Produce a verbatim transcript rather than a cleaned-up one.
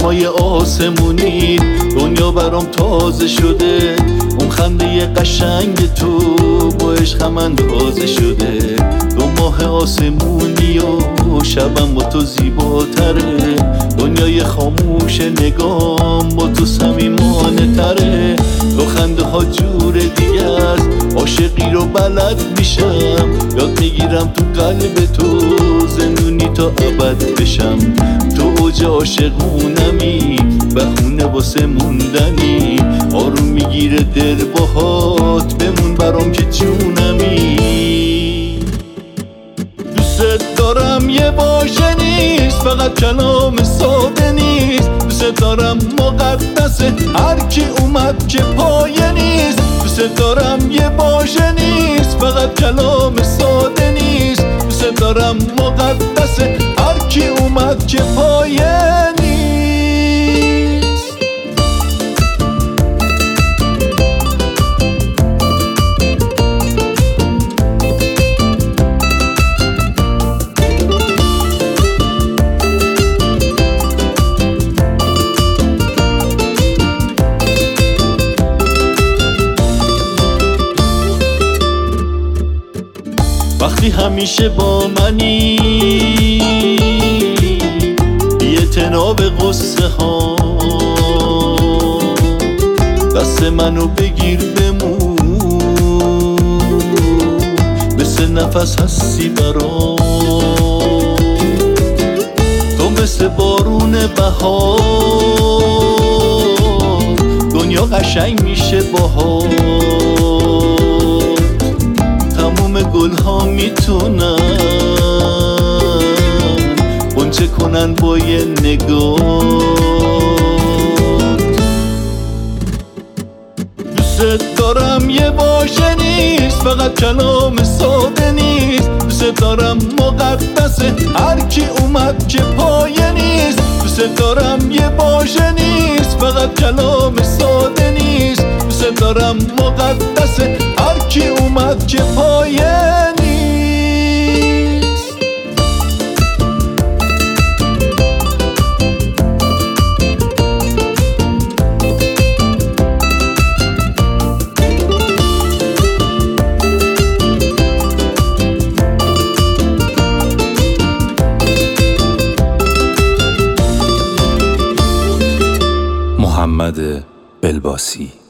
های آسمونی دنیا برام تازه شده. اون خنده قشنگ تو با عشقم اندازه شده. دو ماه آسمونی و شبم با تو زیباتره. دنیای خاموش نگام با تو صمیمانه تره. تو خنده ها جور دیگه است، عاشقی رو بلد میشم. یاد میگیرم تو قلب تو زندونی تا ابد بشم. تو اوج عاشقونمی، بهونه واسه موندنی. آروم میگیره دل باهات، بمون برام که جونمی. دوست دارم یه باشه نیست، فقط کلام ساده نیست. دوست دارم مقدسه، هر کی اومد که پایه نیست. دوست دارم یه باشه نیست، فقط کلام ساده نیست. دوست دارم مقدسه، هر کی اومد که پایه نیست. وقتی همیشه با منی، بی اعتنا به غصه ها. دست منو بگیر بمون، مثل نفس هستی برام. تو مثل بارون بهار، دنیا قشنگ میشه باهات. تموم گل ها میتونن غنچه کنن با یه نگاه. دوست دارم یه باشه نیست، فقط کلام ساده نیست. دوست دارم مقدسه، هر کی اومد که پایه نیست. دوست دارم یه باشه نیست، فقط کلام ساده نیست. دوست دارم مقدسه، هر کی اومد که پایه نیست. محمد بلباسی.